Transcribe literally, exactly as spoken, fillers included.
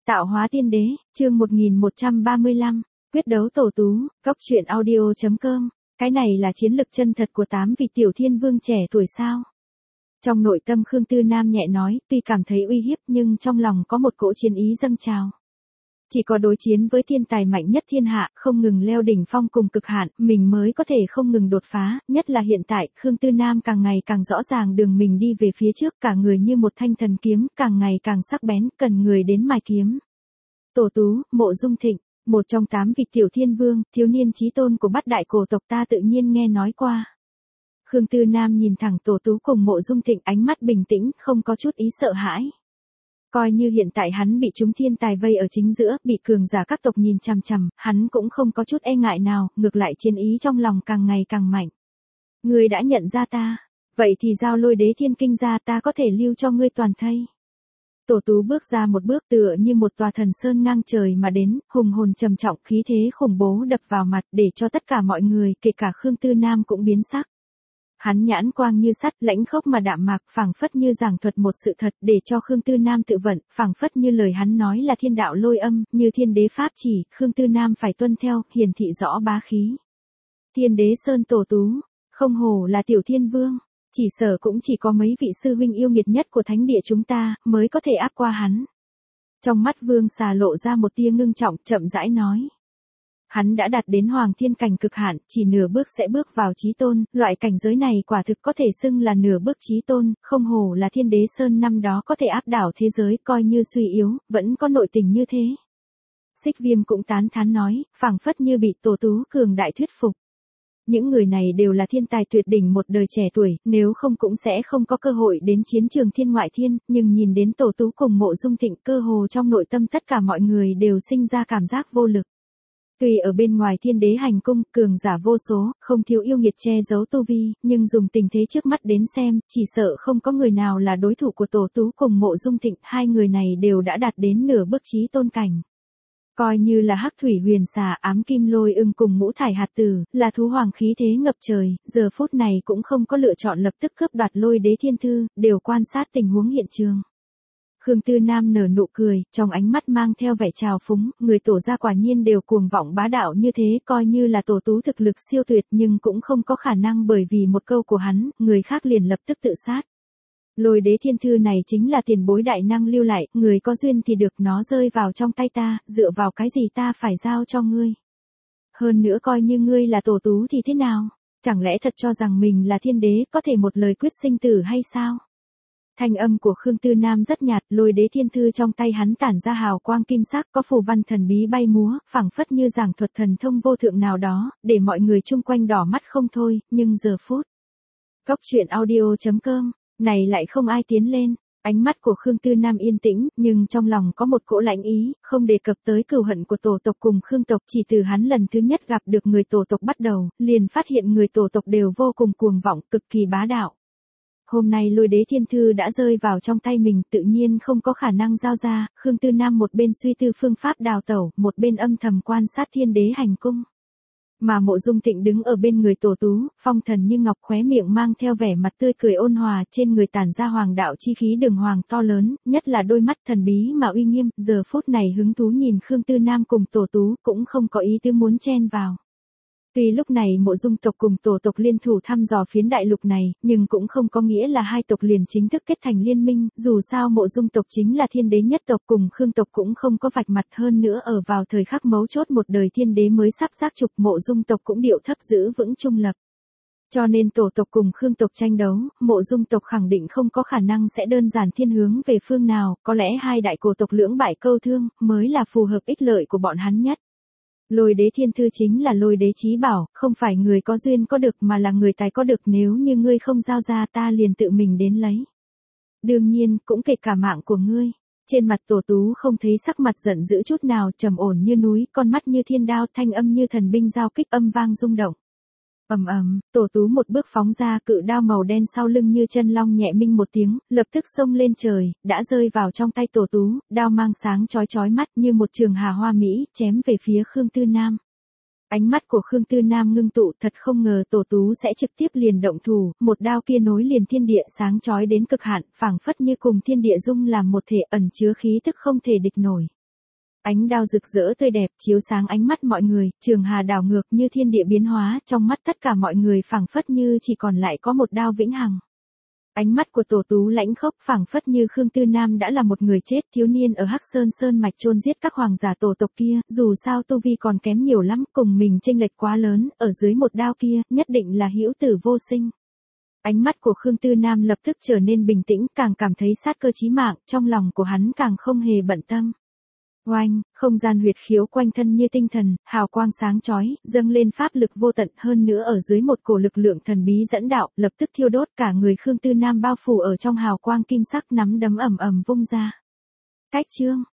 Tạo hóa tiên đế, chương một nghìn một trăm ba mươi lăm, quyết đấu tổ tú, góc truyện audio chấm com. Cái này là chiến lực chân thật của tám vị tiểu thiên vương trẻ tuổi sao? Trong nội tâm Khương Tư Nam nhẹ nói, tuy cảm thấy uy hiếp nhưng trong lòng có một cỗ chiến ý dâng trào. Chỉ có đối chiến với thiên tài mạnh nhất thiên hạ, không ngừng leo đỉnh phong cùng cực hạn, mình mới có thể không ngừng đột phá, nhất là hiện tại, Khương Tư Nam càng ngày càng rõ ràng đường mình đi về phía trước, cả người như một thanh thần kiếm, càng ngày càng sắc bén, cần người đến mài kiếm. Tổ tú, Mộ Dung Thịnh, một trong tám vị tiểu thiên vương, thiếu niên chí tôn của bát đại cổ tộc ta tự nhiên nghe nói qua. Khương Tư Nam nhìn thẳng Tổ tú cùng Mộ Dung Thịnh, ánh mắt bình tĩnh, không có chút ý sợ hãi. Coi như hiện tại hắn bị chúng thiên tài vây ở chính giữa, bị cường giả các tộc nhìn chằm chằm, hắn cũng không có chút e ngại nào, ngược lại chiến ý trong lòng càng ngày càng mạnh. Ngươi đã nhận ra ta, vậy thì giao Lôi Đế Thiên Kinh ra, ta có thể lưu cho ngươi toàn thây. Tổ tú bước ra một bước tựa như một tòa thần sơn ngang trời mà đến, hùng hồn trầm trọng, khí thế khủng bố đập vào mặt để cho tất cả mọi người, kể cả Khương Tư Nam cũng biến sắc. Hắn nhãn quang như sắt, lãnh khốc mà đạm mạc, phảng phất như giảng thuật một sự thật để cho Khương Tư Nam tự vận, phảng phất như lời hắn nói là thiên đạo lôi âm, như thiên đế pháp chỉ, Khương Tư Nam phải tuân theo, hiển thị rõ bá khí. Thiên đế sơn tổ tú, không hổ là tiểu thiên vương, chỉ sợ cũng chỉ có mấy vị sư huynh yêu nghiệt nhất của thánh địa chúng ta mới có thể áp qua hắn. Trong mắt Vương Xà lộ ra một tia ngưng trọng, chậm rãi nói. Hắn đã đạt đến hoàng thiên cảnh cực hạn, chỉ nửa bước sẽ bước vào chí tôn, loại cảnh giới này quả thực có thể xưng là nửa bước chí tôn, không hổ là thiên đế sơn năm đó có thể áp đảo thế giới, coi như suy yếu, vẫn có nội tình như thế. Xích Viêm cũng tán thán nói, phảng phất như bị tổ tú cường đại thuyết phục. Những người này đều là thiên tài tuyệt đỉnh một đời trẻ tuổi, nếu không cũng sẽ không có cơ hội đến chiến trường thiên ngoại thiên, nhưng nhìn đến tổ tú cùng Mộ Dung Thịnh, cơ hồ trong nội tâm tất cả mọi người đều sinh ra cảm giác vô lực. Tuy ở bên ngoài thiên đế hành cung, cường giả vô số, không thiếu yêu nghiệt che giấu tu vi, nhưng dùng tình thế trước mắt đến xem, chỉ sợ không có người nào là đối thủ của Tổ tú cùng Mộ Dung Thịnh, hai người này đều đã đạt đến nửa bước chí tôn cảnh. Coi như là Hắc Thủy Huyền Xà, Ám Kim Lôi Ưng cùng Ngũ Thải Hạt Tử, là thú hoàng khí thế ngập trời, giờ phút này cũng không có lựa chọn lập tức cướp đoạt Lôi Đế Thiên Thư, đều quan sát tình huống hiện trường. Khương Tư Nam nở nụ cười, trong ánh mắt mang theo vẻ trào phúng, người tổ gia quả nhiên đều cuồng vọng bá đạo như thế, coi như là tổ tú thực lực siêu tuyệt nhưng cũng không có khả năng bởi vì một câu của hắn, người khác liền lập tức tự sát. Lôi Đế Thiên Thư này chính là tiền bối đại năng lưu lại, người có duyên thì được nó rơi vào trong tay ta, dựa vào cái gì ta phải giao cho ngươi. Hơn nữa coi như ngươi là tổ tú thì thế nào, chẳng lẽ thật cho rằng mình là thiên đế có thể một lời quyết sinh tử hay sao? Thanh âm của Khương Tư Nam rất nhạt, Lôi Đế Thiên Thư trong tay hắn tản ra hào quang kim sắc, có phù văn thần bí bay múa, phảng phất như giảng thuật thần thông vô thượng nào đó, để mọi người chung quanh đỏ mắt không thôi, nhưng giờ phút. Góc truyện audio chấm com, này lại không ai tiến lên, ánh mắt của Khương Tư Nam yên tĩnh, nhưng trong lòng có một cỗ lãnh ý, không đề cập tới cừu hận của tổ tộc cùng Khương tộc, chỉ từ hắn lần thứ nhất gặp được người tổ tộc bắt đầu, liền phát hiện người tổ tộc đều vô cùng cuồng vọng, cực kỳ bá đạo. Hôm nay Lôi Đế Thiên Thư đã rơi vào trong tay mình, tự nhiên không có khả năng giao ra, Khương Tư Nam một bên suy tư phương pháp đào tẩu, một bên âm thầm quan sát thiên đế hành cung. Mà Mộ Dung Thịnh đứng ở bên người tổ tú, phong thần như ngọc, khóe miệng mang theo vẻ mặt tươi cười ôn hòa, trên người tản ra hoàng đạo chi khí đường hoàng to lớn, nhất là đôi mắt thần bí mà uy nghiêm, giờ phút này hứng thú nhìn Khương Tư Nam cùng tổ tú, cũng không có ý tứ muốn chen vào. Tuy lúc này Mộ Dung tộc cùng tổ tộc liên thủ thăm dò phiến đại lục này, nhưng cũng không có nghĩa là hai tộc liền chính thức kết thành liên minh, dù sao Mộ Dung tộc chính là thiên đế nhất tộc, cùng Khương tộc cũng không có vạch mặt, hơn nữa ở vào thời khắc mấu chốt một đời thiên đế mới sắp giác trục, Mộ Dung tộc cũng điệu thấp giữ vững trung lập. Cho nên tổ tộc cùng Khương tộc tranh đấu, Mộ Dung tộc khẳng định không có khả năng sẽ đơn giản thiên hướng về phương nào, có lẽ hai đại cổ tộc lưỡng bại câu thương, mới là phù hợp ích lợi của bọn hắn nhất. Lôi Đế Thiên Thư chính là Lôi Đế chí bảo, không phải người có duyên có được mà là người tài có được, nếu như ngươi không giao ra ta liền tự mình đến lấy. Đương nhiên, cũng kể cả mạng của ngươi. Trên mặt tổ tú không thấy sắc mặt giận dữ chút nào, trầm ổn như núi, con mắt như thiên đao, thanh âm như thần binh giao kích, âm vang rung động. Ầm ầm, tổ tú một bước phóng ra, cự đao màu đen sau lưng như chân long nhẹ minh một tiếng, lập tức xông lên trời, đã rơi vào trong tay tổ tú, đao mang sáng chói chói mắt như một trường hà hoa mỹ, chém về phía Khương Tư Nam. Ánh mắt của Khương Tư Nam ngưng tụ, thật không ngờ tổ tú sẽ trực tiếp liền động thủ, một đao kia nối liền thiên địa, sáng chói đến cực hạn, phảng phất như cùng thiên địa dung làm một thể, ẩn chứa khí tức không thể địch nổi. Ánh đao rực rỡ tươi đẹp chiếu sáng ánh mắt mọi người, trường hà đảo ngược như thiên địa biến hóa, trong mắt tất cả mọi người phảng phất như chỉ còn lại có một đao vĩnh hằng. Ánh mắt của Tổ Tú lãnh khốc phảng phất như Khương Tư Nam đã là một người chết, thiếu niên ở Hắc Sơn Sơn mạch chôn giết các hoàng giả tổ tộc kia, dù sao tu vi còn kém nhiều lắm, cùng mình chênh lệch quá lớn, ở dưới một đao kia, nhất định là hữu tử vô sinh. Ánh mắt của Khương Tư Nam lập tức trở nên bình tĩnh, càng cảm thấy sát cơ chí mạng, trong lòng của hắn càng không hề bận tâm. Oanh, không gian huyệt khiếu quanh thân như tinh thần, hào quang sáng chói, dâng lên pháp lực vô tận, hơn nữa ở dưới một cổ lực lượng thần bí dẫn đạo, lập tức thiêu đốt cả người Khương Tư Nam bao phủ ở trong hào quang kim sắc, nắm đấm ầm ầm vung ra. Cách chương